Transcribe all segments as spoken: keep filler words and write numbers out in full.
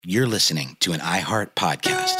You're listening to an iHeart podcast.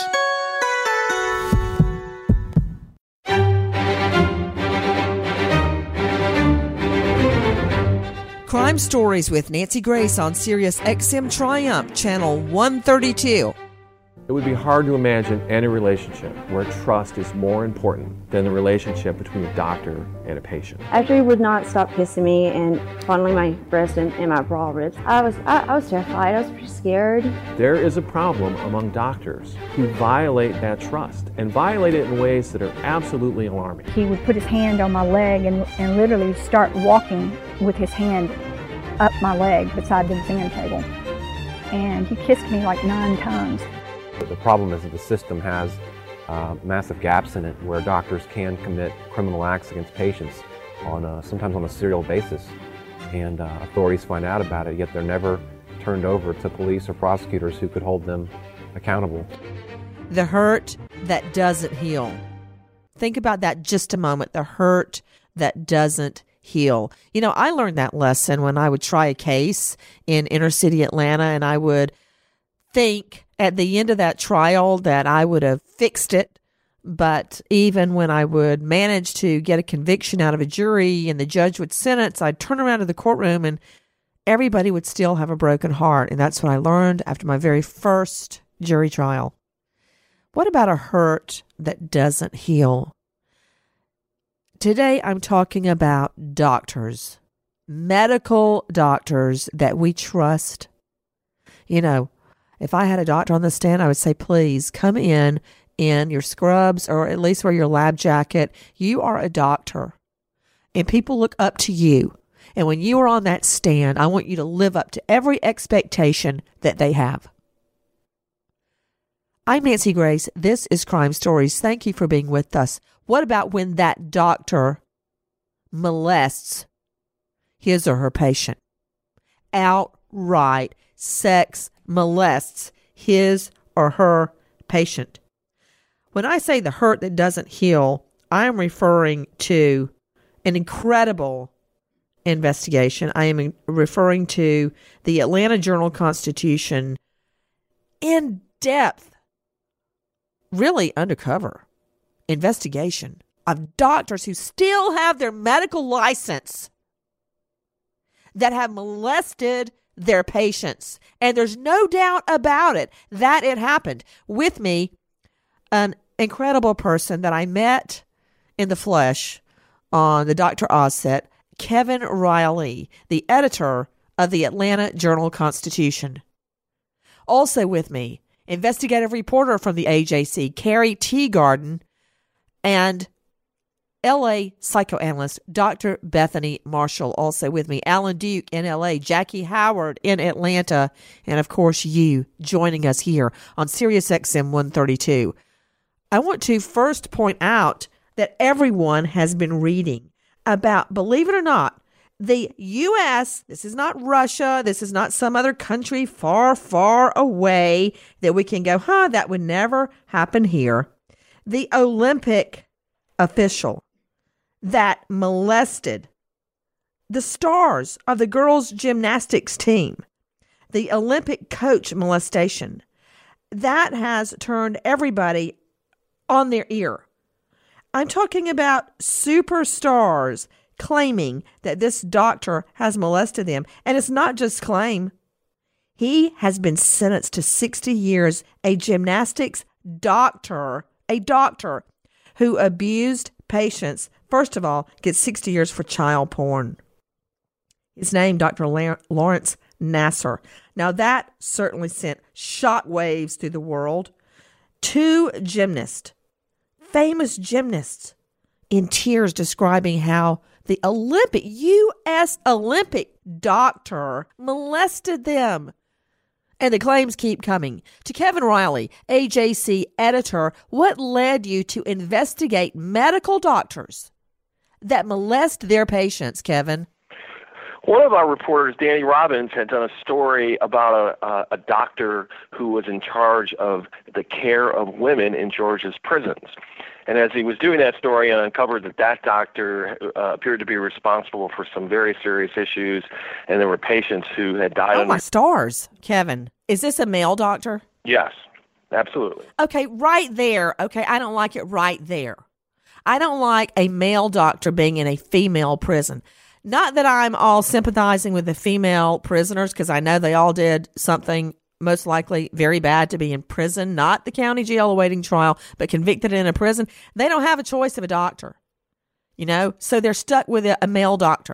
Crime Stories with Nancy Grace on Sirius X M Triumph, channel one thirty-two. It would be hard to imagine any relationship where trust is more important than the relationship between a doctor and a patient. After he would not stop kissing me and fondling my breast and, and my bra ribs, I was I, I was terrified. I was pretty scared. There is a problem among doctors who violate that trust and violate it in ways that are absolutely alarming. He would put his hand on my leg and, and literally start walking with his hand up my leg beside the exam table. And he kissed me like nine times. The problem is that the system has uh, massive gaps in it where doctors can commit criminal acts against patients on a, sometimes on a serial basis, and uh, authorities find out about it, yet they're never turned over to police or prosecutors who could hold them accountable. The hurt that doesn't heal. Think about that just a moment. The hurt that doesn't heal. You know, I learned that lesson when I would try a case in inner city Atlanta, and I would think at the end of that trial that I would have fixed it. But even when I would manage to get a conviction out of a jury and the judge would sentence, I'd turn around to the courtroom and everybody would still have a broken heart. And that's what I learned after my very first jury trial. What about a hurt that doesn't heal? Today I'm talking about doctors, medical doctors that we trust. You know, if I had a doctor on the stand, I would say, please come in in your scrubs or at least wear your lab jacket. You are a doctor and people look up to you. And when you are on that stand, I want you to live up to every expectation that they have. I'm Nancy Grace. This is Crime Stories. Thank you for being with us. What about when that doctor molests his or her patient? Outright sex molests his or her patient. When I say the hurt that doesn't heal, I'm referring to an incredible investigation. I am referring to the Atlanta Journal-Constitution in-depth, really undercover investigation of doctors who still have their medical license that have molested their patients. And there's no doubt about it that it happened. With me, an incredible person that I met in the flesh on the Doctor Oz set, Kevin Riley, the editor of the Atlanta Journal-Constitution. Also with me, investigative reporter from the A J C, Carrie Teagarden, and L A psychoanalyst Doctor Bethany Marshall. Also with me, Alan Duke in L A, Jackie Howard in Atlanta, and of course you joining us here on Sirius X M one thirty-two. I want to first point out that everyone has been reading about, believe it or not, the U S, this is not Russia, this is not some other country far, far away that we can go, huh, that would never happen here. The Olympic official that molested the stars of the girls' gymnastics team, the Olympic coach molestation, that has turned everybody on their ear. I'm talking about superstars claiming that this doctor has molested them. And it's not just claim. He has been sentenced to sixty years, a gymnastics doctor, a doctor who abused patients, first of all, gets sixty years for child porn. His name, Doctor La- Lawrence Nassar. Now that certainly sent shockwaves through the world. Two gymnasts, famous gymnasts, in tears describing how the Olympic, U S Olympic doctor molested them. And the claims keep coming. To Kevin Riley, A J C editor, what led you to investigate medical doctors that molest their patients, Kevin? One of our reporters, Danny Robbins, had done a story about a, a, a doctor who was in charge of the care of women in Georgia's prisons. And as he was doing that story, and uncovered that that doctor uh, appeared to be responsible for some very serious issues, and there were patients who had died. Oh, under- my stars, Kevin. Is this a male doctor? Yes, absolutely. Okay, right there. Okay, I don't like it right there. I don't like a male doctor being in a female prison. Not that I'm all sympathizing with the female prisoners, because I know they all did something most likely very bad to be in prison, not the county jail awaiting trial, but convicted in a prison. They don't have a choice of a doctor, you know, so they're stuck with a, a male doctor.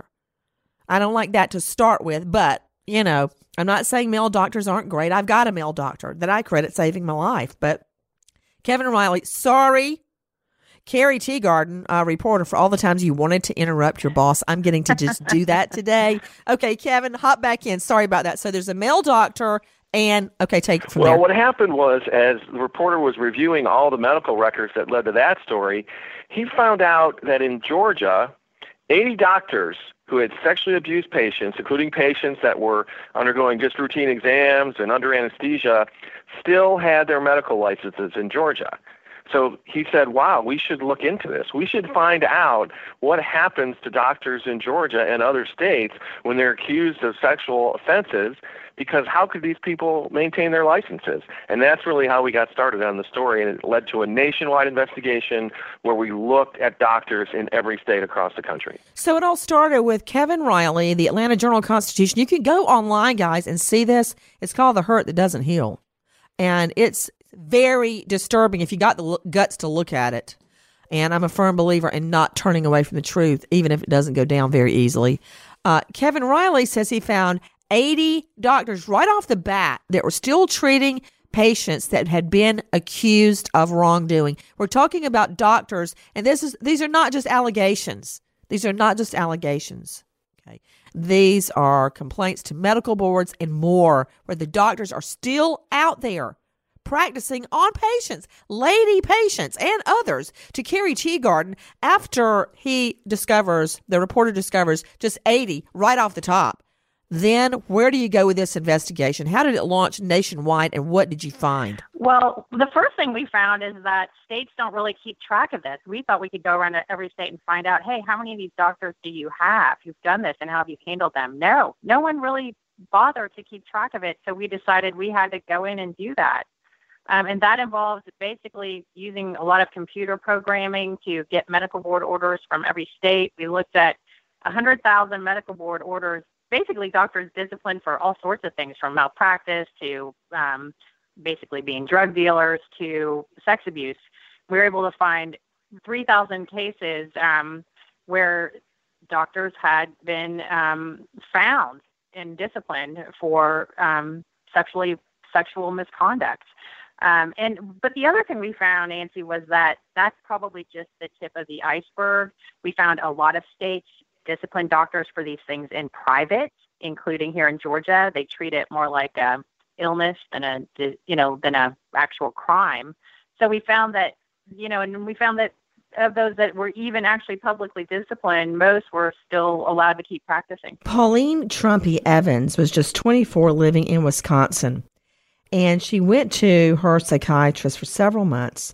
I don't like that to start with, but, you know, I'm not saying male doctors aren't great. I've got a male doctor that I credit saving my life, but Kevin Riley, sorry. Carrie Teagarden, a reporter, for all the times you wanted to interrupt your boss. I'm getting to just do that today. Okay, Kevin, hop back in. Sorry about that. So there's a male doctor and, okay, take it from well, there. Well, what happened was, as the reporter was reviewing all the medical records that led to that story, he found out that in Georgia, eighty doctors who had sexually abused patients, including patients that were undergoing just routine exams and under anesthesia, still had their medical licenses in Georgia. So he said, wow, we should look into this. We should find out what happens to doctors in Georgia and other states when they're accused of sexual offenses, because how could these people maintain their licenses? And that's really how we got started on the story, and it led to a nationwide investigation where we looked at doctors in every state across the country. So it all started with Kevin Riley, the Atlanta Journal-Constitution. You can go online, guys, and see this. It's called The Hurt That Doesn't Heal. And it's very disturbing if you got the l- guts to look at it. And I'm a firm believer in not turning away from the truth, even if it doesn't go down very easily. Uh, Kevin Riley says he found eighty doctors right off the bat that were still treating patients that had been accused of wrongdoing. We're talking about doctors, and this is these are not just allegations. These are not just allegations. Okay, these are complaints to medical boards and more, where the doctors are still out there practicing on patients, lady patients, and others. To Carrie Teagarden, after he discovers, the reporter discovers just eighty right off the top, then where do you go with this investigation? How did it launch nationwide, and what did you find? Well, the first thing we found is that states don't really keep track of this. We thought we could go around to every state and find out, hey, how many of these doctors do you have who've done this, and how have you handled them? No, no one really bothered to keep track of it, so we decided we had to go in and do that. Um, and that involves basically using a lot of computer programming to get medical board orders from every state. We looked at one hundred thousand medical board orders, basically doctors disciplined for all sorts of things, from malpractice to um, basically being drug dealers to sex abuse. We were able to find three thousand cases um, where doctors had been um, found and disciplined for um, sexually sexual misconduct. Um, and but the other thing we found, Nancy, was that that's probably just the tip of the iceberg. We found a lot of states discipline doctors for these things in private, including here in Georgia. They treat it more like a illness than a, you know, than a actual crime. So we found that, you know, and we found that of those that were even actually publicly disciplined, most were still allowed to keep practicing. Pauline Trumpy Evans was just twenty-four, living in Wisconsin. And she went to her psychiatrist for several months,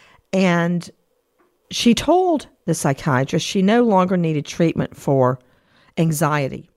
and she told the psychiatrist she no longer needed treatment for anxiety.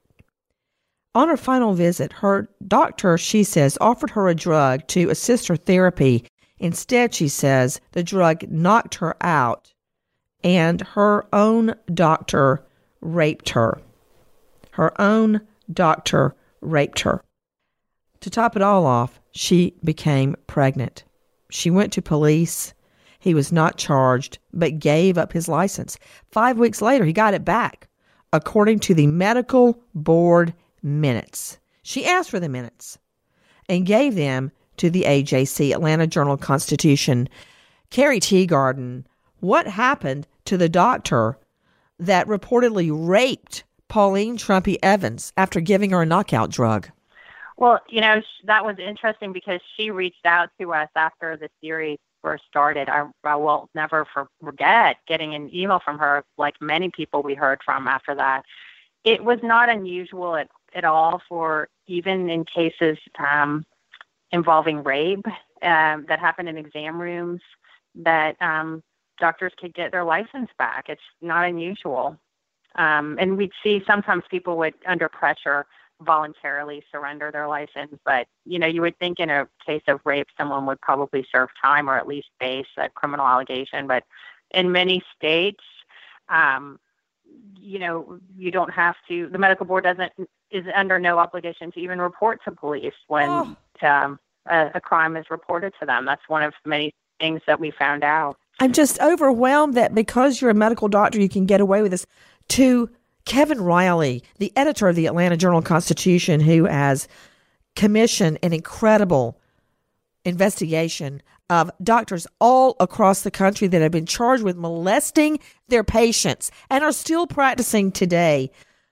On her final visit, her doctor, she says, offered her a drug to assist her therapy. Instead, she says, the drug knocked her out, and her own doctor raped her. Her own doctor raped her. To top it all off, she became pregnant. She went to police. He was not charged, but gave up his license. Five weeks later, he got it back, according to the medical board minutes. She asked for the minutes and gave them to the A J C, Atlanta Journal-Constitution. Carrie Teagarden, what happened to the doctor that reportedly raped Pauline Trumpy Evans after giving her a knockout drug? Well, you know, that was interesting because she reached out to us after the series first started. I, I will never forget getting an email from her, like many people we heard from after that. it was not unusual at, at all for, even in cases um, involving rape um, that happened in exam rooms, that um, doctors could get their license back. It's not unusual. Um, and we'd see sometimes people would, under pressure, voluntarily surrender their license. But, you know, you would think in a case of rape, someone would probably serve time or at least face a criminal allegation. But in many states, um, you know, you don't have to, the medical board doesn't, is under no obligation to even report to police when oh. um, a, a crime is reported to them. That's one of many things that we found out. I'm just overwhelmed that because you're a medical doctor, you can get away with this. To Kevin Riley, the editor of the Atlanta Journal-Constitution, who has commissioned an incredible investigation of doctors all across the country that have been charged with molesting their patients and are still practicing today.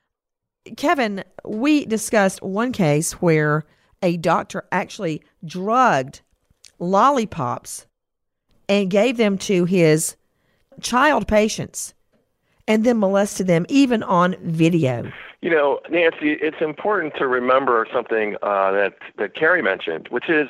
Kevin, we discussed one case where a doctor actually drugged lollipops and gave them to his child patients and then molested them, even on video. You know, Nancy, it's important to remember something uh, that, that Carrie mentioned, which is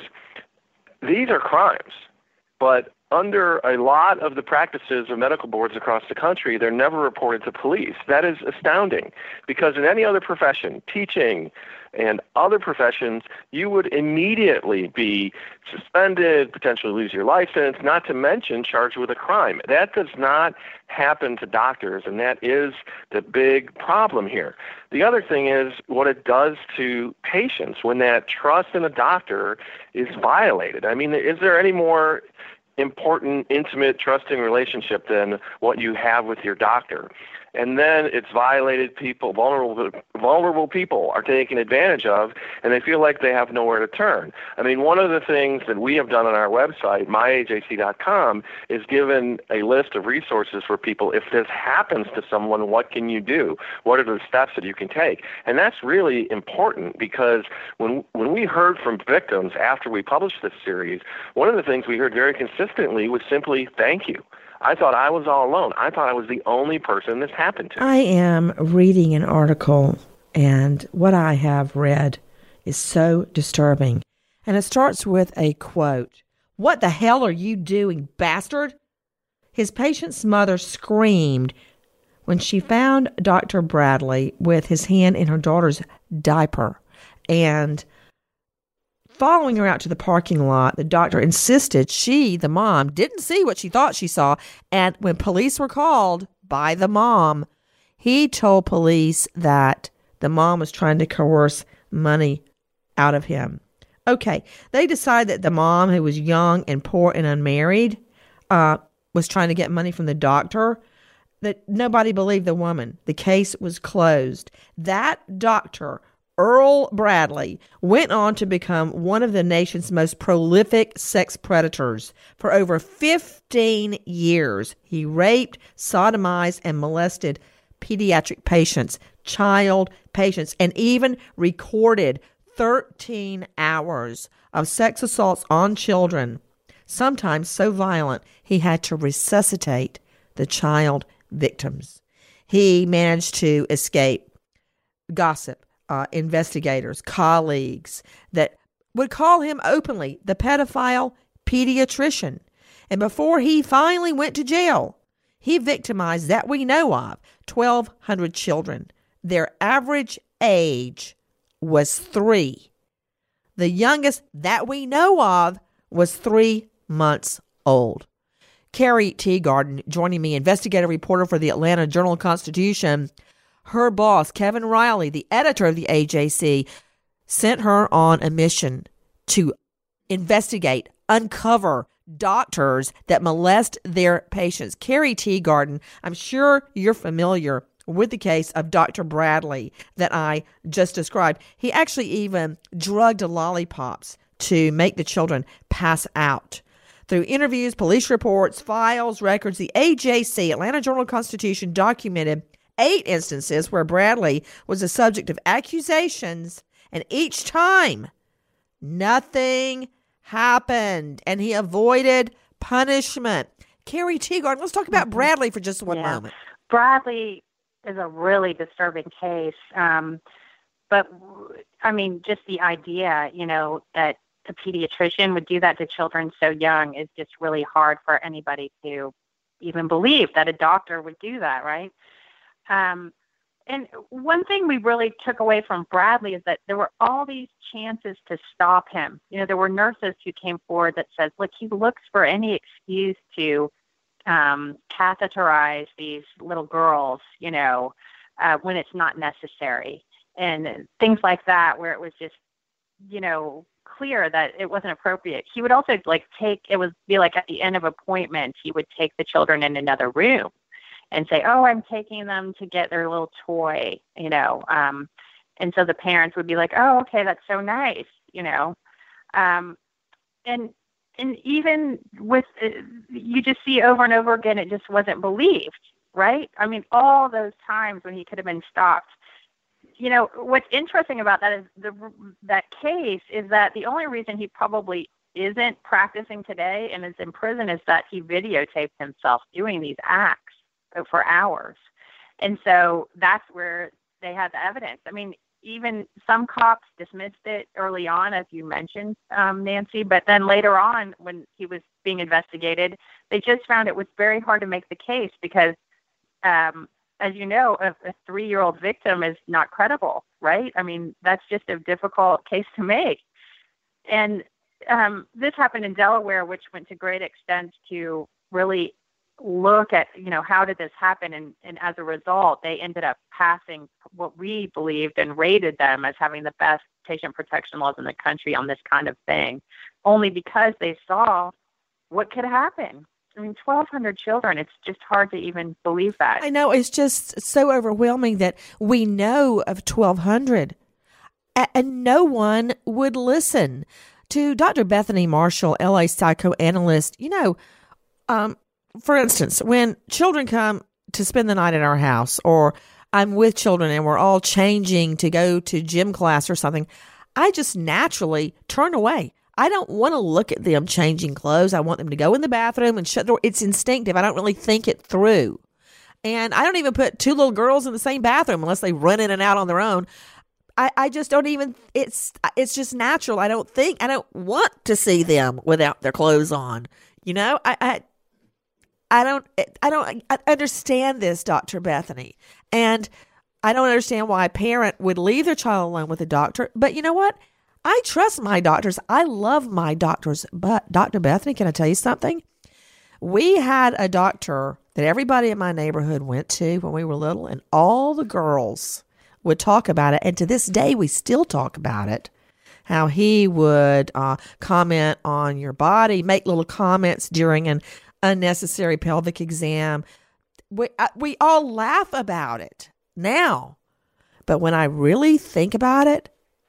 these are crimes. But under a lot of the practices of medical boards across the country, they're never reported to police. That is astounding, because in any other profession, teaching and other professions, you would immediately be suspended, potentially lose your license, not to mention charged with a crime. That does not happen to doctors, and that is the big problem here. The other thing is what it does to patients when that trust in a doctor is violated. I mean, is there any more important, intimate, trusting relationship than what you have with your doctor? And then it's violated. People, vulnerable vulnerable people are taken advantage of, and they feel like they have nowhere to turn. I mean, one of the things that we have done on our website, my A J C dot com, is given a list of resources for people. If this happens to someone, what can you do? What are the steps that you can take? And that's really important, because when when we heard from victims after we published this series, one of the things we heard very consistently was simply, thank you. I thought I was all alone. I thought I was the only person this happened to. I am reading an article, and what I have read is so disturbing. And it starts with a quote. "What the hell are you doing, bastard?" His patient's mother screamed when she found Doctor Bradley with his hand in her daughter's diaper. And following her out to the parking lot, the doctor insisted she, the mom, didn't see what she thought she saw. And when police were called by the mom, he told police that the mom was trying to coerce money out of him. Okay, they decided that the mom, who was young and poor and unmarried, uh, was trying to get money from the doctor. That nobody believed the woman. The case was closed. That doctor, Earl Bradley, went on to become one of the nation's most prolific sex predators. For over fifteen years, he raped, sodomized, and molested pediatric patients, child patients, and even recorded thirteen hours of sex assaults on children, sometimes so violent he had to resuscitate the child victims. He managed to escape gossip, Uh, investigators, colleagues that would call him openly the pedophile pediatrician. And before he finally went to jail, he victimized, that we know of, twelve hundred children. Their average age was three. The youngest that we know of was three months old. Carrie Teagarden joining me, investigative reporter for the Atlanta Journal-Constitution. Her boss, Kevin Riley, the editor of the A J C, sent her on a mission to investigate, uncover doctors that molest their patients. Carrie Teagarden, I'm sure you're familiar with the case of Doctor Bradley that I just described. He actually even drugged lollipops to make the children pass out. Through interviews, police reports, files, records, the A J C, Atlanta Journal-Constitution, documented eight instances where Bradley was the subject of accusations, and each time nothing happened, and he avoided punishment. Carrie Teagarden, let's talk about Bradley for just one yeah. Mm-hmm. moment. Bradley is a really disturbing case. Um, but I mean, just the idea, you know, that a pediatrician would do that to children so young is just really hard for anybody to even believe that a doctor would do that, right? Um, and one thing we really took away from Bradley is that there were all these chances to stop him. You know, there were nurses who came forward that said, look, he looks for any excuse to um, catheterize these little girls, you know, uh, when it's not necessary. And things like that, where it was just, you know, clear that it wasn't appropriate. He would also like take, it would be like at the end of appointments, he would take the children in another room and say, oh, I'm taking them to get their little toy, you know. Um, and so the parents would be like, oh, okay, that's so nice, you know. Um, and and even with, uh, you just see over and over again, it just wasn't believed, right? I mean, all those times when he could have been stopped. You know, what's interesting about that is the that case is that the only reason he probably isn't practicing today and is in prison is that he videotaped himself doing these acts for hours. And so that's where they had the evidence. I mean, even some cops dismissed it early on, as you mentioned, um, Nancy, but then later on when he was being investigated, they just found it was very hard to make the case because, um, as you know, a, a three-year-old victim is not credible, right? I mean, that's just a difficult case to make. And um, this happened in Delaware, which went to great extents to really look at, you know, how did this happen? And, and as a result, they ended up passing what we believed and rated them as having the best patient protection laws in the country on this kind of thing, only because they saw what could happen. I mean, twelve hundred children, it's just hard to even believe that. I know. It's just so overwhelming that we know of twelve hundred and no one would listen. To Doctor Bethany Marshall, L A psychoanalyst, you know, um, for instance, when children come to spend the night at our house, or I'm with children and we're all changing to go to gym class or something, I just naturally turn away. I don't want to look at them changing clothes. I want them to go in the bathroom and shut the door. It's instinctive. I don't really think it through. And I don't even put two little girls in the same bathroom unless they run in and out on their own. I, I just don't even, it's it's just natural. I don't think, I don't want to see them without their clothes on. You know, I I, I don't, I don't I understand this, Doctor Bethany. And I don't understand why a parent would leave their child alone with a doctor. But you know what? I trust my doctors. I love my doctors. But Doctor Bethany, can I tell you something? We had a doctor that everybody in my neighborhood went to when we were little, and all the girls would talk about it. And to this day, we still talk about it. How he would uh, comment on your body, make little comments during an unnecessary pelvic exam. We, uh, we all laugh about it now. But when I really think about it,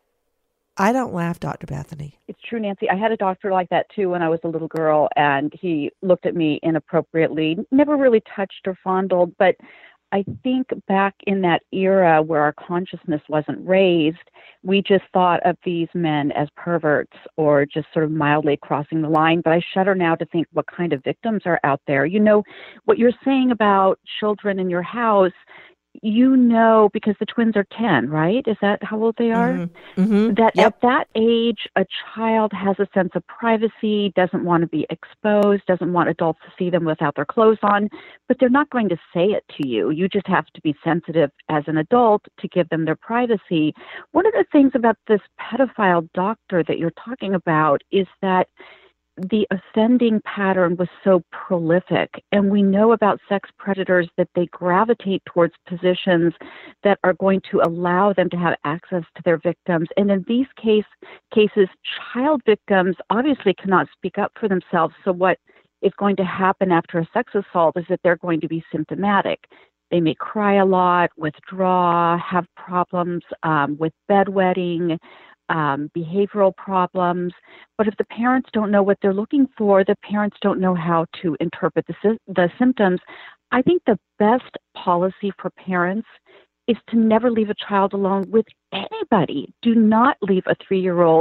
I don't laugh, Doctor Bethany. It's true, Nancy. I had a doctor like that, too, when I was a little girl, and he looked at me inappropriately, never really touched or fondled, but I think back in that era where our consciousness wasn't raised, we just thought of these men as perverts or just sort of mildly crossing the line. But I shudder now to think what kind of victims are out there. You know, what you're saying about children in your house, you know, because the twins are ten, right? Is that how old they are? Mm-hmm. Mm-hmm. That yep. At that age, a child has a sense of privacy, doesn't want to be exposed, doesn't want adults to see them without their clothes on, but they're not going to say it to you. You just have to be sensitive as an adult to give them their privacy. One of the things about this pedophile doctor that you're talking about is that the offending pattern was so prolific, and we know about sex predators that they gravitate towards positions that are going to allow them to have access to their victims. And in these case, cases, child victims obviously cannot speak up for themselves. So what is going to happen after a sex assault is that they're going to be symptomatic. They may cry a lot, withdraw, have problems um, with bedwetting, Um, behavioral problems. But if the parents don't know what they're looking for, the parents don't know how to interpret the, sy- the symptoms. I think the best policy for parents is to never leave a child alone with anybody. Do not leave a three-year-old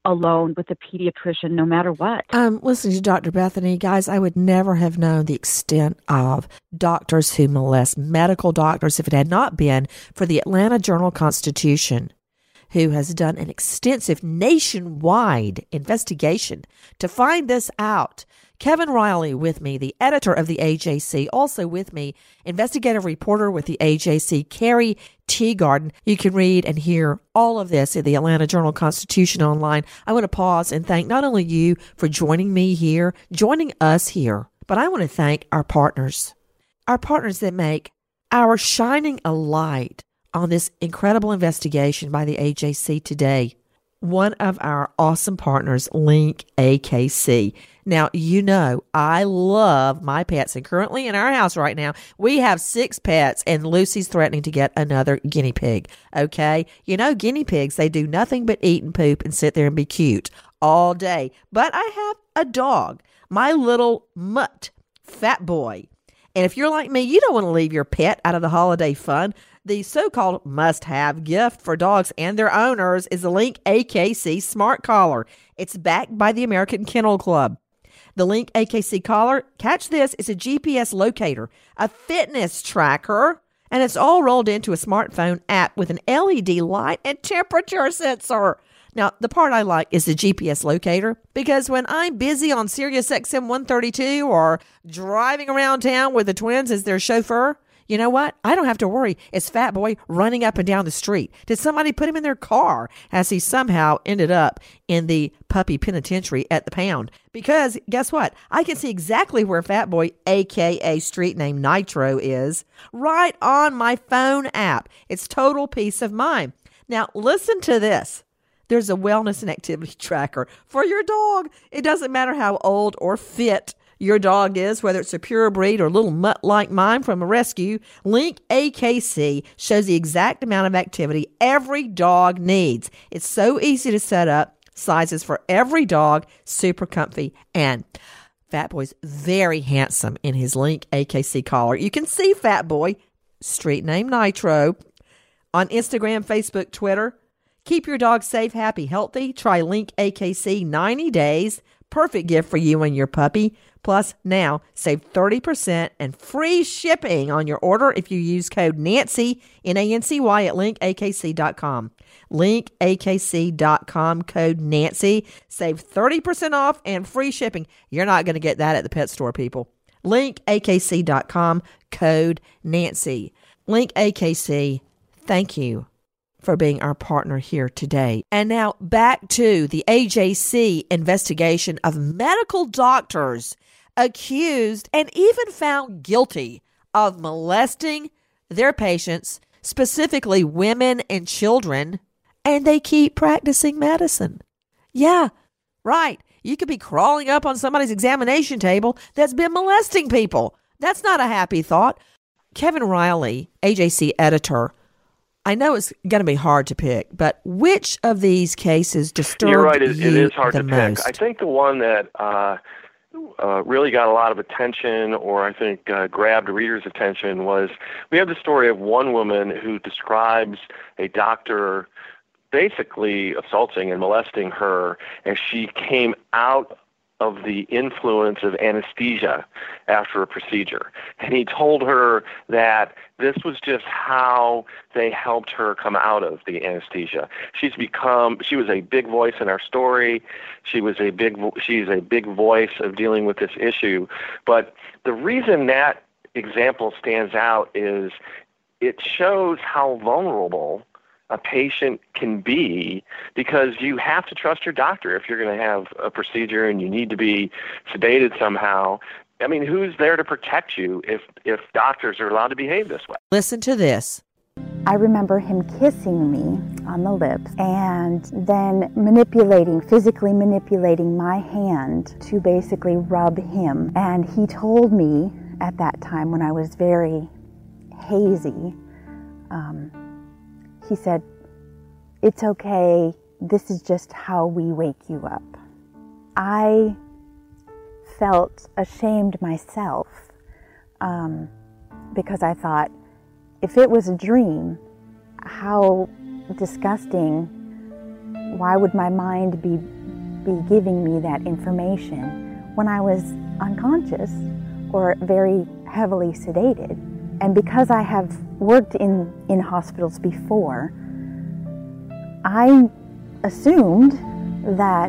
alone with a pediatrician no matter what. Um, listening to Doctor Bethany, guys, I would never have known the extent of doctors who molest, medical doctors, if it had not been for the Atlanta Journal-Constitution, who has done an extensive nationwide investigation to find this out. Kevin Riley with me, the editor of the A J C. Also with me, investigative reporter with the A J C, Carrie Teagarden. You can read and hear all of this at the Atlanta Journal-Constitution online. I want to pause and thank not only you for joining me here, joining us here, but I want to thank our partners. Our partners that make our shining a light on this incredible investigation by the A J C today. One of our awesome partners, Link A K C. Now, you know, I love my pets, and currently in our house right now, we have six pets, and Lucy's threatening to get another guinea pig, okay? You know, guinea pigs, they do nothing but eat and poop and sit there and be cute all day. But I have a dog, my little mutt, Fat Boy. And if you're like me, you don't want to leave your pet out of the holiday fun. The so-called must-have gift for dogs and their owners is the Link A K C Smart Collar. It's backed by the American Kennel Club. The Link A K C collar, catch this, is a G P S locator, a fitness tracker, and it's all rolled into a smartphone app with an L E D light and temperature sensor. Now, the part I like is the G P S locator, because when I'm busy on Sirius X M one thirty-two or driving around town with the twins as their chauffeur, you know what? I don't have to worry. It's Fat Boy running up and down the street. Did somebody put him in their car as he somehow ended up in the puppy penitentiary at the pound? Because guess what? I can see exactly where Fat Boy, a k a street name Nitro, is right on my phone app. It's total peace of mind. Now, listen to this. There's a wellness and activity tracker for your dog. It doesn't matter how old or fit your dog is, whether it's a pure breed or a little mutt like mine from a rescue. Link A K C shows the exact amount of activity every dog needs. It's so easy to set up, sizes for every dog, super comfy, and Fat Boy's very handsome in his Link A K C collar. You can see Fat Boy, street name Nitro, on Instagram, Facebook, Twitter. Keep your dog safe, happy, healthy. Try Link A K C ninety days. Perfect gift for you and your puppy. Plus, now, save thirty percent and free shipping on your order if you use code Nancy, N A N C Y, at link A K C dot com. link A K C dot com, code Nancy. Save thirty percent off and free shipping. You're not going to get that at the pet store, people. link A K C dot com, code Nancy. Link A K C, thank you for being our partner here today. And now back to the A J C investigation of medical doctors accused and even found guilty of molesting their patients, specifically women and children, and they keep practicing medicine. Yeah, right. You could be crawling up on somebody's examination table that's been molesting people. That's not a happy thought. Kevin Riley, A J C editor, I know it's going to be hard to pick, but which of these cases disturbed You're right. It, you it is hard the to most? pick. I think the one that uh, uh, really got a lot of attention, or I think uh, grabbed readers' attention, was we have the story of one woman who describes a doctor basically assaulting and molesting her as she came out of the influence of anesthesia after a procedure. And he told her that this was just how they helped her come out of the anesthesia. She's become, she was a big voice in our story. She was a big, she's a big voice of dealing with this issue. But the reason that example stands out is it shows how vulnerable a patient can be, because you have to trust your doctor if you're going to have a procedure and you need to be sedated somehow. I mean, who's there to protect you if, if doctors are allowed to behave this way? Listen to this. I remember him kissing me on the lips and then manipulating, physically manipulating my hand to basically rub him. And he told me at that time, when I was very hazy, um, he said, "It's okay, this is just how we wake you up." I felt ashamed myself um, because I thought, if it was a dream, how disgusting, why would my mind be be giving me that information when I was unconscious or very heavily sedated. And because I have worked in, in hospitals before, I assumed that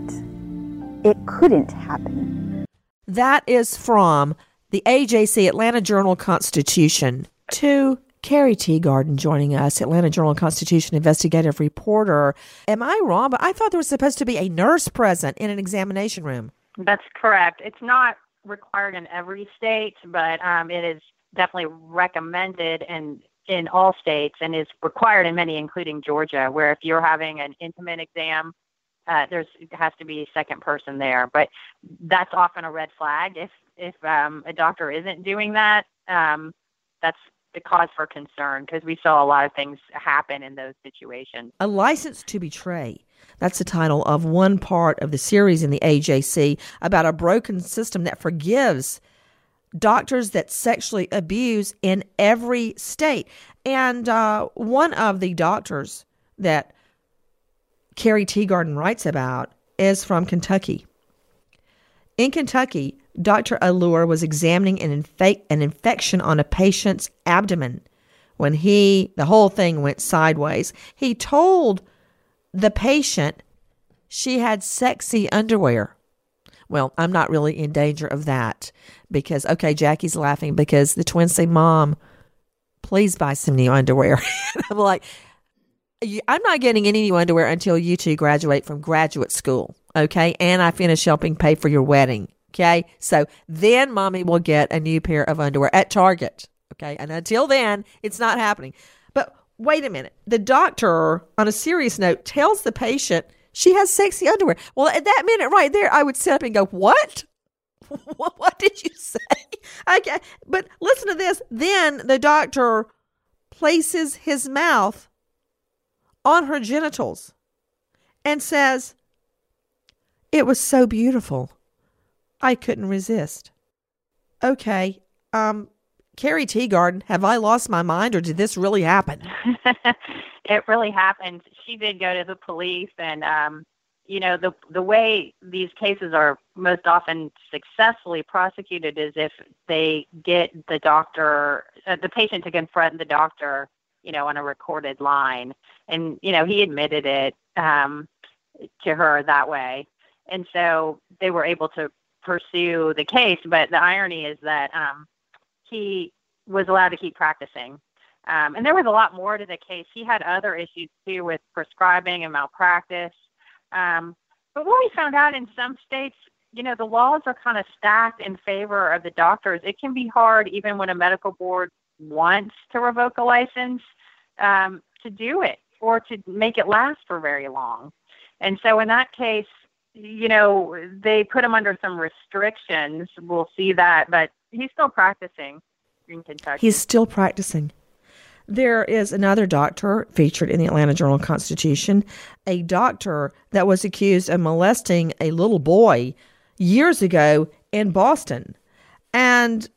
it couldn't happen. That is from the A J C, Atlanta Journal-Constitution. To Carrie Teagarden joining us, Atlanta Journal-Constitution investigative reporter. Am I wrong? But I thought there was supposed to be a nurse present in an examination room. That's correct. It's not required in every state, but um, it is definitely recommended in, in all states and is required in many, including Georgia, where if you're having an intimate exam, uh, there's has to be a second person there. But that's often a red flag. If, if um, a doctor isn't doing that, um, that's the cause for concern, because we saw a lot of things happen in those situations. A License to Betray. That's the title of one part of the series in the A J C about a broken system that forgives doctors that sexually abuse in every state. And uh, one of the doctors that Carrie Teagarden writes about is from Kentucky. In Kentucky, Doctor Allure was examining an, infa- an infection on a patient's abdomen when he, the whole thing went sideways. He told the patient she had sexy underwear. Well, I'm not really in danger of that because, okay, Jackie's laughing because the twins say, Mom, please buy some new underwear. I'm like, I'm not getting any new underwear until you two graduate from graduate school, okay? And I finish helping pay for your wedding, okay? So then Mommy will get a new pair of underwear at Target, okay? And until then, it's not happening. But wait a minute. The doctor, on a serious note, tells the patient she has sexy underwear. Well, at that minute right there, I would sit up and go, what? what, what did you say? Okay, but listen to this. Then the doctor places his mouth on her genitals and says, it was so beautiful. I couldn't resist. Okay, um, Carrie Teagarden, have I lost my mind or did this really happen? It really happened. She did go to the police and, um, you know, the the way these cases are most often successfully prosecuted is if they get the doctor, uh, the patient to confront the doctor, you know, on a recorded line. And, you know, he admitted it um, to her that way. And so they were able to pursue the case. But the irony is that um, he was allowed to keep practicing. Um, and there was a lot more to the case. He had other issues, too, with prescribing and malpractice. Um, but what we found out in some states, you know, the laws are kind of stacked in favor of the doctors. It can be hard, even when a medical board wants to revoke a license, um, to do it or to make it last for very long. And so in that case, you know, they put him under some restrictions. We'll see that, but he's still practicing in Kentucky. He's still practicing. There is another doctor featured in the Atlanta Journal-Constitution, a doctor that was accused of molesting a little boy years ago in Boston. And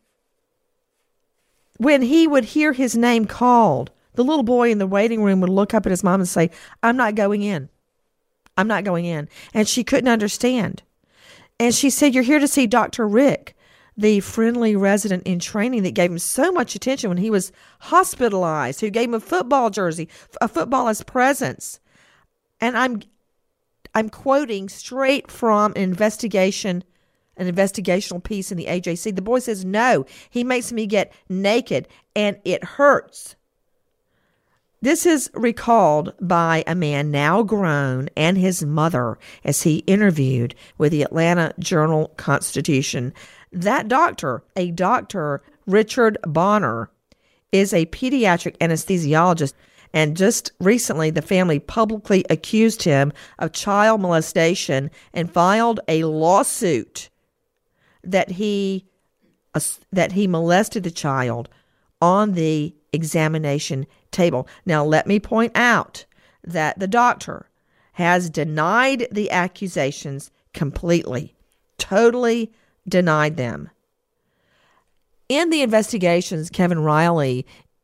when he would hear his name called, the little boy in the waiting room would look up at his mom and say, I'm not going in. I'm not going in. And she couldn't understand. And she said, you're here to see Doctor Rick, the friendly resident in training that gave him so much attention when he was hospitalized, who gave him a football jersey, a footballer's presence. And I'm I'm quoting straight from an investigation, an investigational piece in the A J C. The boy says, no, he makes me get naked and it hurts. This is recalled by a man now grown and his mother as he interviewed with the Atlanta Journal-Constitution. That doctor, a Doctor Richard Bonner, is a pediatric anesthesiologist, and just recently the family publicly accused him of child molestation and filed a lawsuit that he uh, that he molested the child on the examination table. Now, let me point out that the doctor has denied the accusations completely, totally denied them. In the investigations, Kevin Riley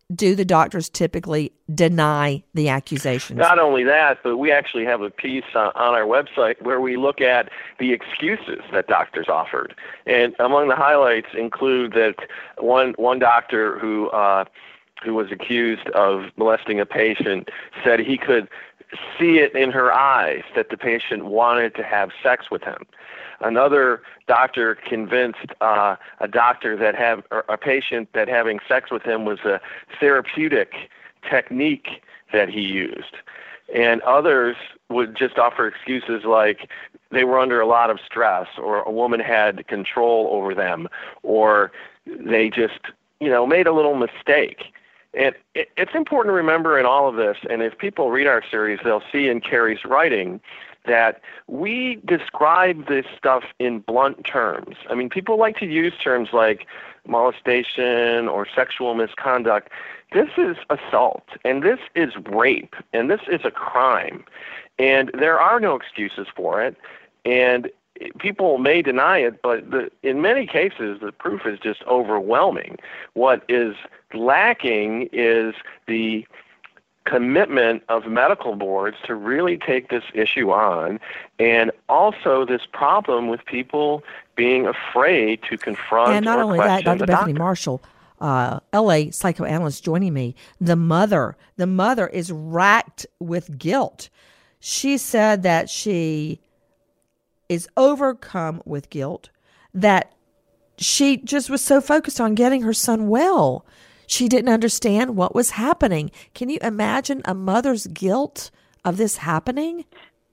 do the doctors typically deny the accusations? Not only that, but we actually have a piece on, on our website where we look at the excuses that doctors offered. And among the highlights include that one one doctor who uh, who was accused of molesting a patient said he could see it in her eyes that the patient wanted to have sex with him. Another doctor convinced uh, a doctor that have or a patient that having sex with him was a therapeutic technique that he used. And others would just offer excuses like they were under a lot of stress, or a woman had control over them, or they just, you know, made a little mistake. And it, it's important to remember in all of this, and if people read our series, they'll see in Carrie's writing that we describe this stuff in blunt terms. I mean, people like to use terms like molestation or sexual misconduct. This is assault, and this is rape, and this is a crime. And there are no excuses for it, and people may deny it, but the, in many cases, the proof is just overwhelming. What is lacking is the commitment of medical boards to really take this issue on, and also this problem with people being afraid to confront and not or only question that, Doctor the Bethany doctor. Marshall, uh, L A psychoanalyst joining me, the mother, the mother is racked with guilt. She said that she is overcome with guilt, that she just was so focused on getting her son well. She didn't understand what was happening. Can you imagine a mother's guilt of this happening?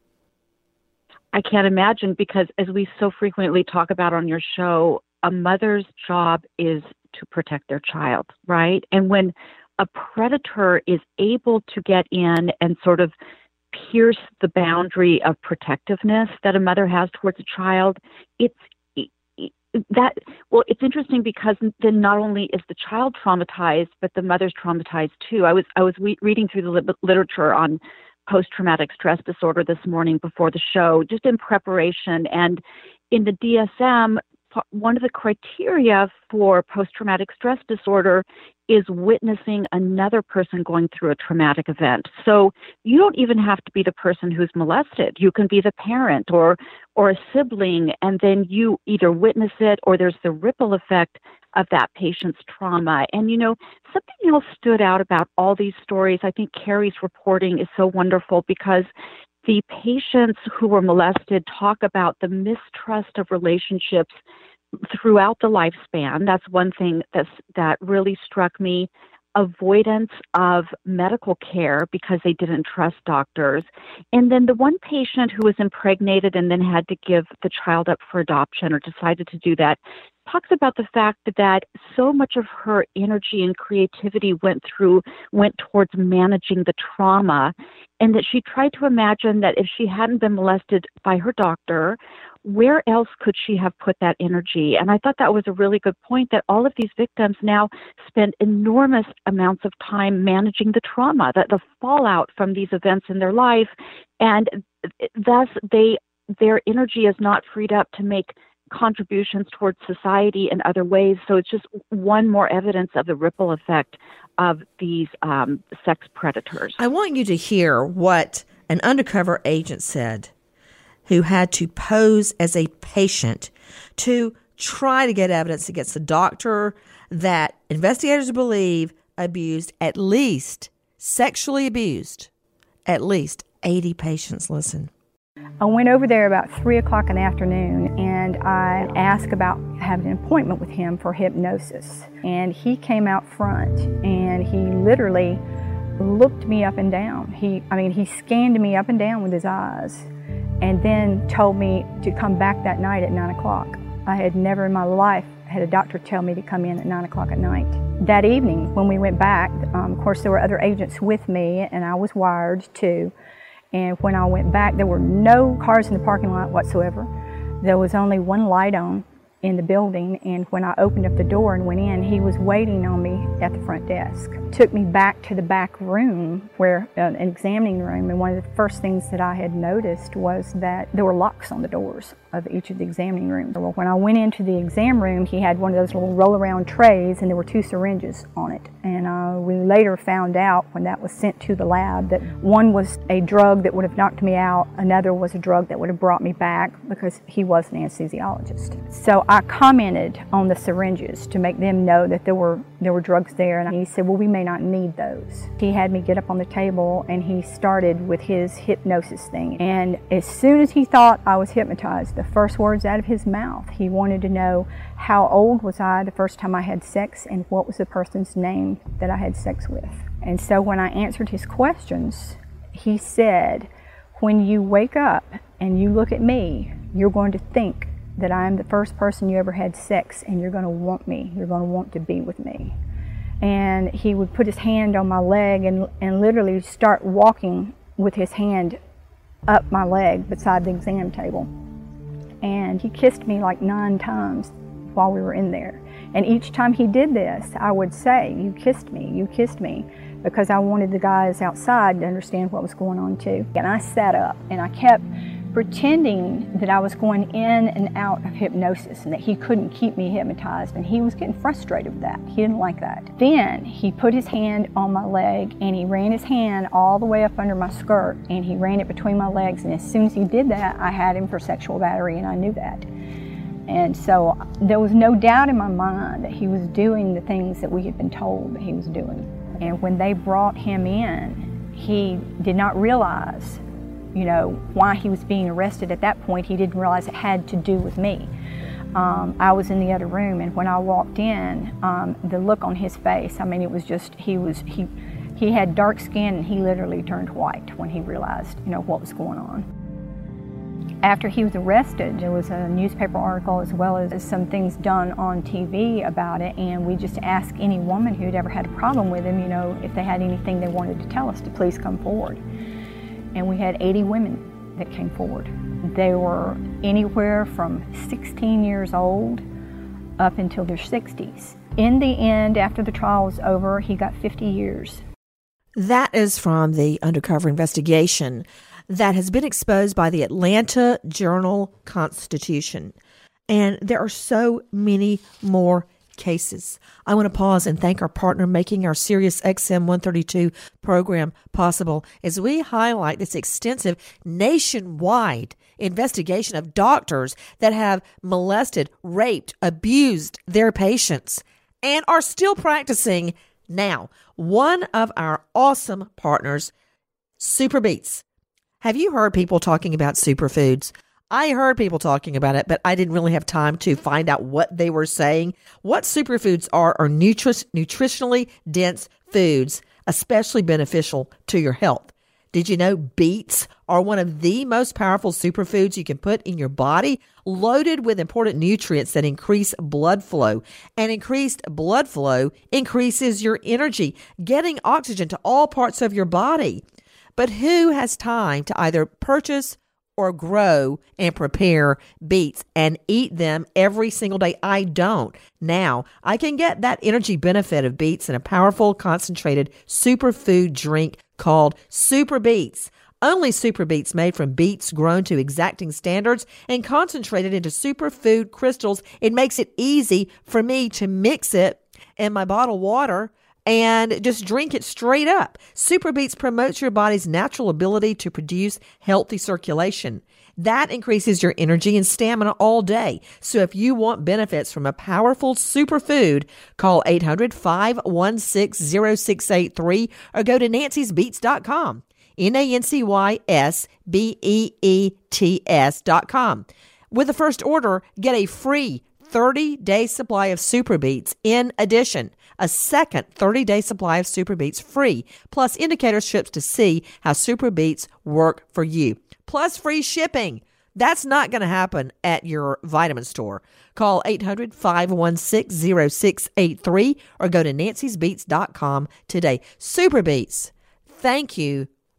I can't imagine, because as we so frequently talk about on your show, a mother's job is to protect their child, right? And when a predator is able to get in and sort of pierce the boundary of protectiveness that a mother has towards a child, it's that, well, it's interesting because then not only is the child traumatized, but the mother's traumatized too. I was I was re- reading through the li- literature on post-traumatic stress disorder this morning before the show, just in preparation. And in the D S M, one of the criteria for post-traumatic stress disorder is witnessing another person going through a traumatic event. So you don't even have to be the person who's molested. You can be the parent or or a sibling, and then you either witness it or there's the ripple effect of that patient's trauma. And, you know, something else stood out about all these stories. I think Carrie's reporting is so wonderful because the patients who were molested talk about the mistrust of relationships throughout the lifespan. That's one thing that's, that really struck me. Avoidance of medical care because they didn't trust doctors. And then the one patient who was impregnated and then had to give the child up for adoption, or decided to do that, talks about the fact that so much of her energy and creativity went through, went towards managing the trauma, and that she tried to imagine that if she hadn't been molested by her doctor, where else could she have put that energy? And I thought that was a really good point, that all of these victims now spend enormous amounts of time managing the trauma, that the fallout from these events in their life, and thus they their energy is not freed up to make contributions towards society in other ways. So it's just one more evidence of the ripple effect of these um, sex predators. I want you to hear what an undercover agent said, who had to pose as a patient to try to get evidence against the doctor that investigators believe abused at least, sexually abused, at least eighty patients. Listen. I went over there about three o'clock in the afternoon, and I asked about having an appointment with him for hypnosis. And he came out front, and he literally looked me up and down. He, I mean, he scanned me up and down with his eyes, and then told me to come back that night at nine o'clock. I had never in my life had a doctor tell me to come in at nine o'clock at night. That evening, when we went back, um, of course, there were other agents with me, and I was wired too. And when I went back, there were no cars in the parking lot whatsoever. There was only one light on, in the building, and when I opened up the door and went in, he was waiting on me at the front desk. Took me back to the back room, where uh, an examining room, and one of the first things that I had noticed was that there were locks on the doors of each of the examining rooms. Well, when I went into the exam room, he had one of those little roll-around trays, and there were two syringes on it. And uh, we later found out, when that was sent to the lab, that one was a drug that would have knocked me out, another was a drug that would have brought me back, because he was an anesthesiologist. So I commented on the syringes to make them know that there were there were drugs there, and he said, well, we may not need those. He had me get up on the table, and he started with his hypnosis thing. And as soon as he thought I was hypnotized, the first words out of his mouth, he wanted to know how old was I the first time I had sex, and what was the person's name that I had sex with. And so when I answered his questions, he said, when you wake up and you look at me, you're going to think that I'm the first person you ever had sex, and you're going to want me. You're going to want to be with me. And he would put his hand on my leg and, and literally start walking with his hand up my leg beside the exam table. And he kissed me like nine times while we were in there. And each time he did this, I would say, you kissed me, you kissed me, because I wanted the guys outside to understand what was going on too. And I sat up and I kept pretending that I was going in and out of hypnosis and that he couldn't keep me hypnotized, and he was getting frustrated with that. He didn't like that. Then he put his hand on my leg and he ran his hand all the way up under my skirt and he ran it between my legs, and as soon as he did that, I had him for sexual battery, and I knew that. And so there was no doubt in my mind that he was doing the things that we had been told that he was doing. And when they brought him in, he did not realize, you know, why he was being arrested at that point. He didn't realize it had to do with me. Um, I was in the other room, and when I walked in, um, the look on his face, I mean, it was just, he was, he, he had dark skin, and he literally turned white when he realized, you know, what was going on. After he was arrested, there was a newspaper article as well as some things done on T V about it, and we just asked any woman who'd ever had a problem with him, you know, if they had anything they wanted to tell us, to please come forward. And we had eighty women that came forward. They were anywhere from sixteen years old up until their sixties. In the end, after the trial was over, he got fifty years. That is from the undercover investigation that has been exposed by the Atlanta Journal-Constitution. And there are so many more cases. I want to pause and thank our partner making our Sirius X M one thirty-two program possible as we highlight this extensive nationwide investigation of doctors that have molested, raped, abused their patients and are still practicing now. One of our awesome partners, SuperBeets. Have you heard people talking about superfoods? I heard people talking about it, but I didn't really have time to find out what they were saying. What superfoods are are nutri- nutritionally dense foods, especially beneficial to your health. Did you know beets are one of the most powerful superfoods you can put in your body, loaded with important nutrients that increase blood flow. And increased blood flow increases your energy, getting oxygen to all parts of your body. But who has time to either purchase or grow and prepare beets and eat them every single day? I don't. Now, I can get that energy benefit of beets in a powerful, concentrated superfood drink called SuperBeets. Only SuperBeets made from beets grown to exacting standards and concentrated into superfood crystals. It makes it easy for me to mix it in my bottled water and just drink it straight up. SuperBeets promotes your body's natural ability to produce healthy circulation. That increases your energy and stamina all day. So if you want benefits from a powerful superfood, call eight hundred, five one six, zero six eight three or go to nancys beets dot com. N A N C Y S B E E T S dot com. With the first order, get a free thirty-day supply of SuperBeets. In addition, a second thirty-day supply of SuperBeets free, plus indicator strips to see how SuperBeets work for you, plus free shipping. That's not going to happen at your vitamin store. Call eight hundred, five one six, zero six eight three or go to nancys beets dot com today. SuperBeets, thank you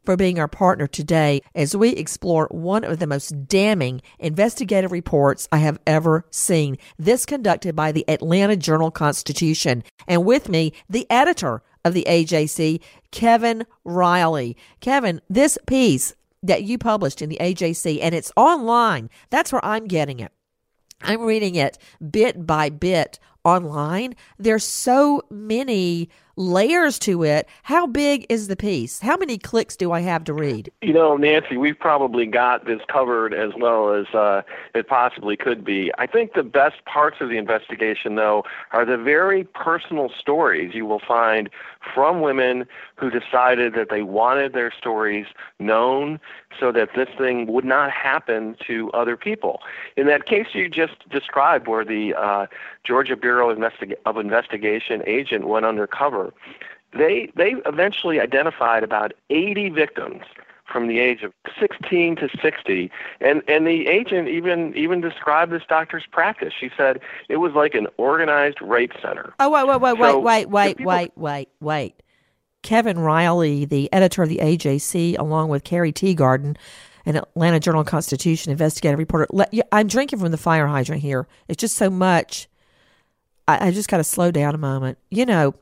for being our partner today as we explore one of the most damning investigative reports I have ever seen. This conducted by the Atlanta Journal-Constitution. And with me, the editor of the A J C, Kevin Riley. Kevin, this piece that you published in the A J C, and it's online, that's where I'm getting it. I'm reading it bit by bit online. There's so many layers to it. How big is the piece? How many clicks do I have to read? You know, Nancy, we've probably got this covered as well as uh, it possibly could be. I think the best parts of the investigation, though, are the very personal stories you will find from women who decided that they wanted their stories known so that this thing would not happen to other people. In that case you just described where the uh, Georgia Bureau of, Investi- of Investigation agent went undercover, they they eventually identified about eighty victims from the age of sixteen to sixty, and and the agent even even described this doctor's practice. She said it was like an organized rape center. Oh wait wait wait so wait wait wait people, wait wait wait. Kevin Riley, the editor of the A J C, along with Carrie Teagarden, an Atlanta Journal-Constitution investigative reporter. I'm drinking from the fire hydrant here. It's just so much. I, I just got to slow down a moment. You know,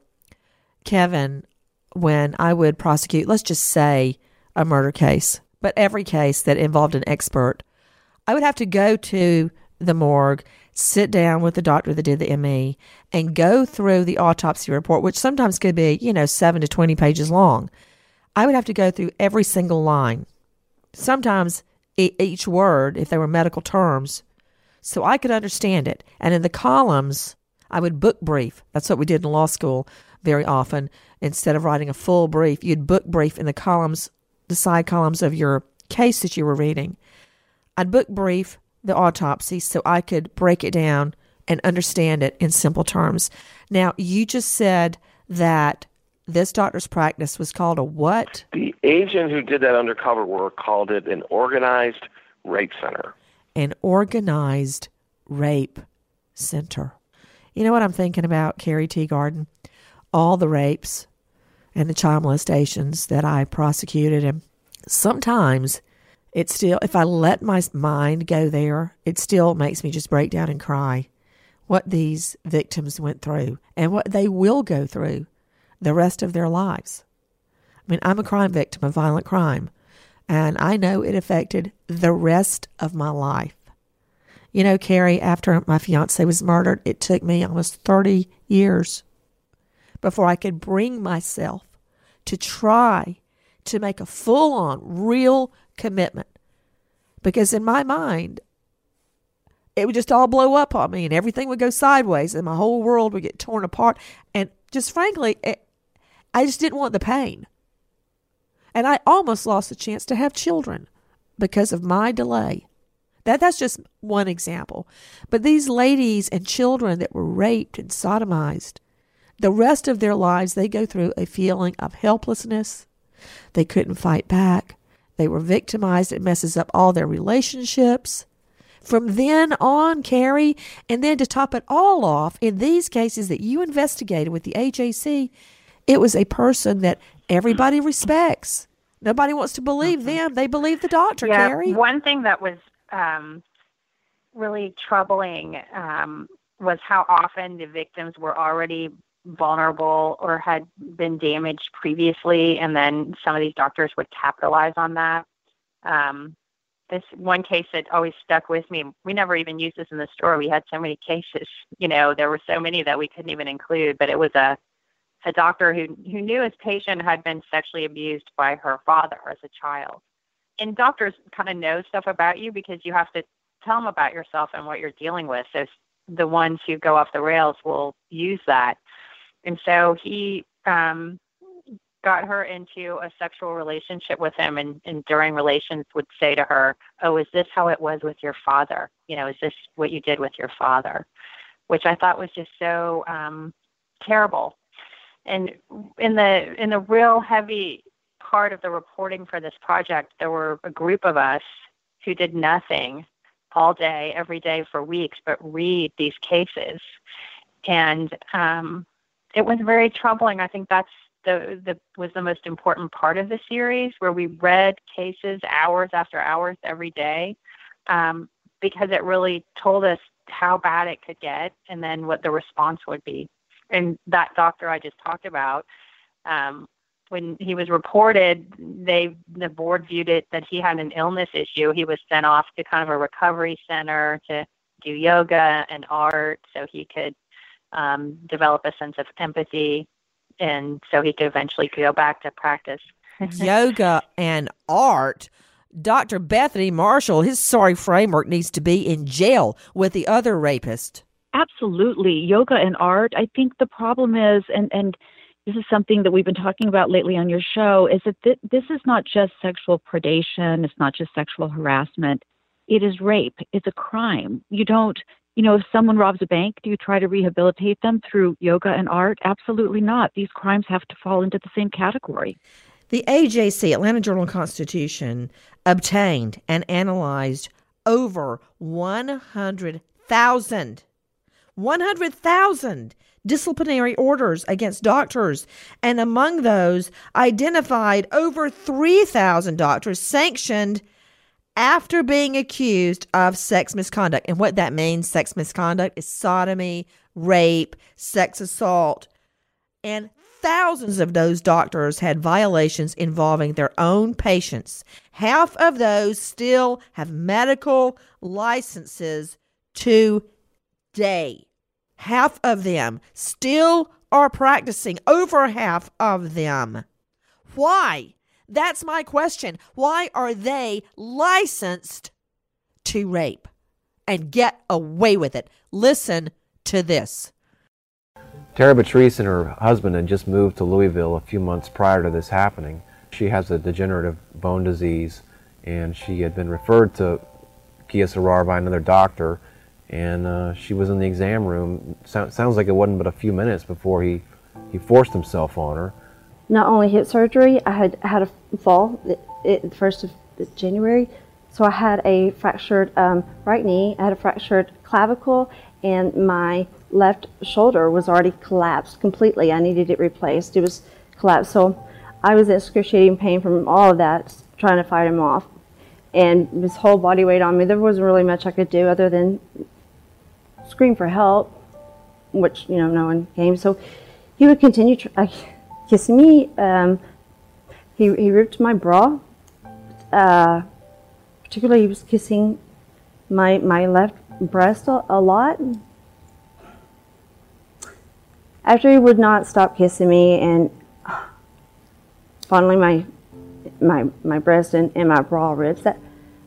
Kevin, when I would prosecute, let's just say a murder case, but every case that involved an expert, I would have to go to the morgue, sit down with the doctor that did the M E, and go through the autopsy report, which sometimes could be, you know, seven to twenty pages long. I would have to go through every single line, sometimes e- each word, if they were medical terms, so I could understand it. And in the columns, I would book brief. That's what we did in law school very often. Instead of writing a full brief, you'd book brief in the columns, the side columns of your case that you were reading. I'd book brief the autopsy so I could break it down and understand it in simple terms. Now, you just said that this doctor's practice was called a what? The agent who did that undercover work called it an organized rape center. An organized rape center. You know what I'm thinking about, Carrie Teagarden? All the rapes and the child molestations that I prosecuted, and sometimes it still, if I let my mind go there, it still makes me just break down and cry what these victims went through and what they will go through the rest of their lives. I mean, I'm a crime victim of violent crime, and I know it affected the rest of my life. You know, Carrie, after my fiance was murdered, it took me almost thirty years before I could bring myself to try to make a full-on, real commitment. Because in my mind, it would just all blow up on me and everything would go sideways and my whole world would get torn apart. And just frankly, it, I just didn't want the pain. And I almost lost the chance to have children because of my delay. That That's just one example. But these ladies and children that were raped and sodomized, the rest of their lives, they go through a feeling of helplessness. They couldn't fight back. They were victimized. It messes up all their relationships. From then on, Carrie, and then to top it all off, in these cases that you investigated with the A J C, it was a person that everybody respects. Nobody wants to believe them. They believe the doctor, yeah, Carrie. One thing that was um, really troubling um, was how often the victims were already vulnerable or had been damaged previously, and then some of these doctors would capitalize on that. Um, this one case that always stuck with me, we never even used this in the story. We had so many cases, you know, there were so many that we couldn't even include, but it was a, a doctor who, who knew his patient had been sexually abused by her father as a child. And doctors kind of know stuff about you because you have to tell them about yourself and what you're dealing with. So the ones who go off the rails will use that. And so he um, got her into a sexual relationship with him, and, and during relations would say to her, oh, is this how it was with your father? You know, is this what you did with your father? Which I thought was just so um, terrible. And in the in the real heavy part of the reporting for this project, there were a group of us who did nothing all day, every day for weeks, but read these cases. And um, it was very troubling. I think that's the, the was the most important part of the series, where we read cases hours after hours every day, um, because it really told us how bad it could get and then what the response would be. And that doctor I just talked about, um, when he was reported, they the board viewed it that he had an illness issue. He was sent off to kind of a recovery center to do yoga and art so he could um, develop a sense of empathy, and so he could eventually go back to practice. Yoga and art. Doctor Bethany Marshall, his sorry framework needs to be in jail with the other rapist. Absolutely. Yoga and art. I think the problem is, and, and this is something that we've been talking about lately on your show, is that th- this is not just sexual predation. It's not just sexual harassment. It is rape. It's a crime. You don't, you know, if someone robs a bank, do you try to rehabilitate them through yoga and art? Absolutely not. These crimes have to fall into the same category. The A J C, Atlanta Journal-Constitution, obtained and analyzed over one hundred thousand, one hundred thousand disciplinary orders against doctors, and among those identified over three thousand doctors sanctioned after being accused of sex misconduct. And what that means, sex misconduct, is sodomy, rape, sex assault. And thousands of those doctors had violations involving their own patients. Half of those still have medical licenses today. Half of them still are practicing, over half of them. Why? That's my question. Why are they licensed to rape and get away with it? Listen to this. Tara Patrice and her husband had just moved to Louisville a few months prior to this happening. She has a degenerative bone disease, and she had been referred to Kia Sarar by another doctor. And uh, she was in the exam room. So, sounds like it wasn't but a few minutes before he, he forced himself on her. Not only hip surgery, I had had a fall the first of January, so I had a fractured um, right knee, I had a fractured clavicle, and my left shoulder was already collapsed completely. I needed it replaced. It was collapsed, so I was in excruciating pain from all of that, trying to fight him off. And his whole body weight on me, there wasn't really much I could do other than scream for help, which, you know, no one came. So he would continue tr- uh, kissing me. Um, he, he ripped my bra. Uh, particularly, he was kissing my my left breast a, a lot. After he would not stop kissing me and fondling my my my breast and, and my bra ribs, that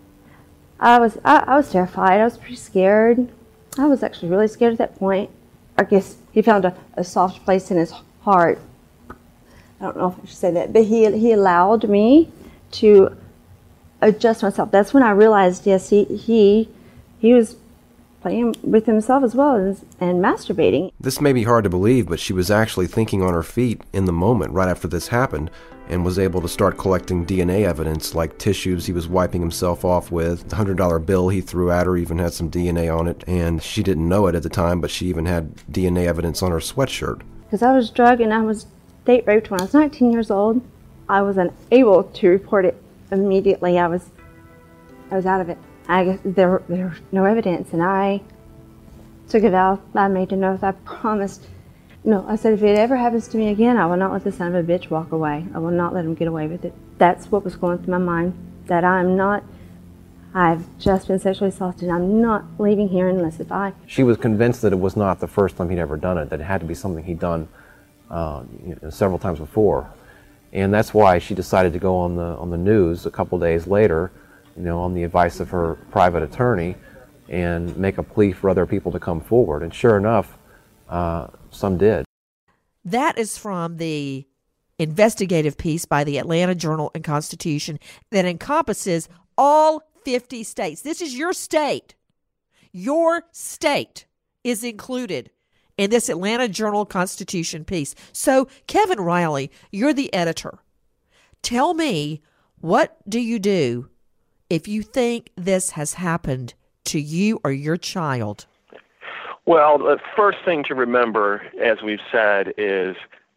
I was I, I was terrified. I was pretty scared. I was actually really scared at that point. I guess he found a, a soft place in his heart. I don't know if I should say that, but he he allowed me to adjust myself. That's when I realized, yes, he he he was playing with himself as well as, and masturbating. This may be hard to believe, but she was actually thinking on her feet in the moment right after this happened, and was able to start collecting D N A evidence, like tissues he was wiping himself off with. The one hundred dollar bill he threw at her even had some D N A on it, and she didn't know it at the time, but she even had D N A evidence on her sweatshirt. Because I was drugged and I was date raped when I was nineteen years old. I was unable to report it immediately. I was I was out of it. I guess there, there was no evidence, and I took a vow. I made an oath. I promised. No, I said, if it ever happens to me again, I will not let the son of a bitch walk away. I will not let him get away with it. That's what was going through my mind, that I'm not, I've just been sexually assaulted. I'm not leaving here unless if I... She was convinced that it was not the first time he'd ever done it, that it had to be something he'd done uh, you know, several times before. And that's why she decided to go on the on the news a couple days later, you know, on the advice of her private attorney, and make a plea for other people to come forward. And sure enough, uh, some did. That is from the investigative piece by the Atlanta Journal and Constitution that encompasses all fifty states. This is your state. Your state is included in this Atlanta Journal-Constitution piece. So, Kevin Riley, you're the editor. Tell me, what do you do if you think this has happened to you or your child? Well, the first thing to remember, as we've said, is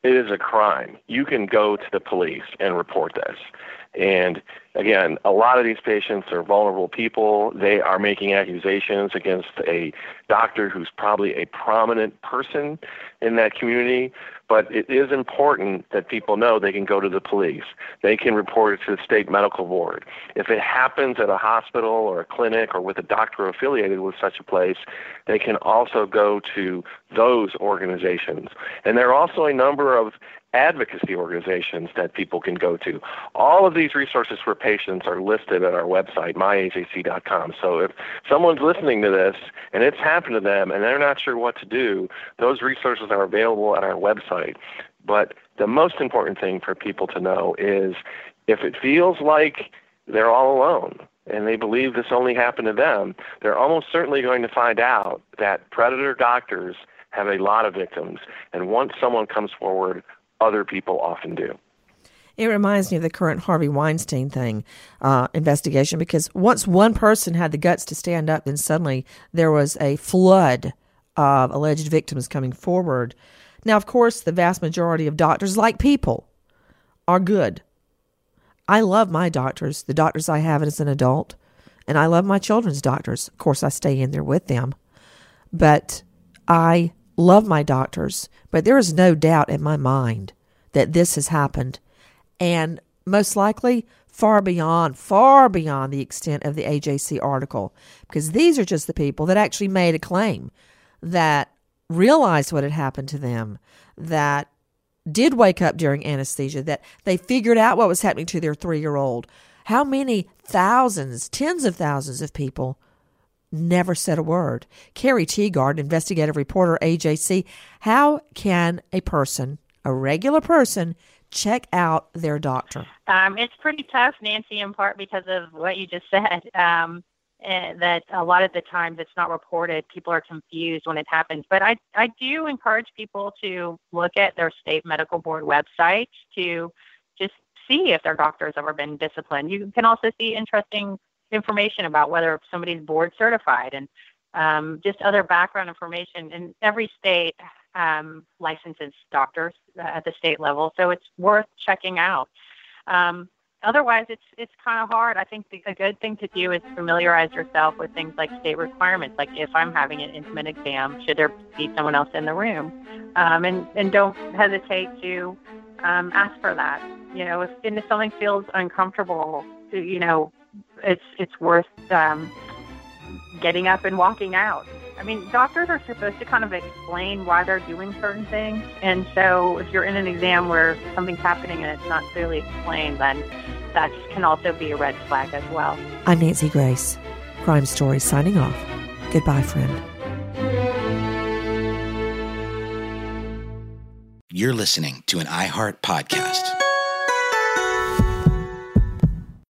it is a crime. You can go to the police and report this. And again, a lot of these patients are vulnerable people. They are making accusations against a doctor who's probably a prominent person in that community. But it is important that people know they can go to the police. They can report it to the state medical board. If it happens at a hospital or a clinic or with a doctor affiliated with such a place, they can also go to those organizations. And there are also a number of advocacy organizations that people can go to. All of these resources for patients are listed at our website, my A J C dot com. So if someone's listening to this and it's happened to them and they're not sure what to do, those resources are available at our website. But the most important thing for people to know is if it feels like they're all alone and they believe this only happened to them, they're almost certainly going to find out that predator doctors have a lot of victims. And once someone comes forward, other people often do. It reminds me of the current Harvey Weinstein thing, uh, investigation, because once one person had the guts to stand up, then suddenly there was a flood of alleged victims coming forward. Now, of course, the vast majority of doctors, like people, are good. I love my doctors, the doctors I have as an adult, and I love my children's doctors. Of course, I stay in there with them. But I love my doctors, but there is no doubt in my mind that this has happened, and most likely far beyond, far beyond the extent of the A J C article, because these are just the people that actually made a claim, that realized what had happened to them, that did wake up during anesthesia, that they figured out what was happening to their three-year-old. How many thousands, tens of thousands of people never said a word? Carrie Teagard, investigative reporter, A J C. How can a person, a regular person, check out their doctor? Um, it's pretty tough, Nancy, in part because of what you just said, um, that a lot of the times it's not reported. People are confused when it happens. But I, I do encourage people to look at their state medical board websites to just see if their doctor has ever been disciplined. You can also see interesting information about whether somebody's board certified and um, just other background information. And every state um, licenses doctors at the state level, so it's worth checking out. Um, otherwise, it's it's kind of hard. I think the, a good thing to do is familiarize yourself with things like state requirements. Like if I'm having an intimate exam, should there be someone else in the room? Um, and, and don't hesitate to um, ask for that. You know, if, and if something feels uncomfortable, you know, it's it's worth um, getting up and walking out. I mean, doctors are supposed to kind of explain why they're doing certain things. And so if you're in an exam where something's happening and it's not clearly explained, then that can also be a red flag as well. I'm Nancy Grace, Crime Stories, signing off. Goodbye, friend. You're listening to an iHeart podcast.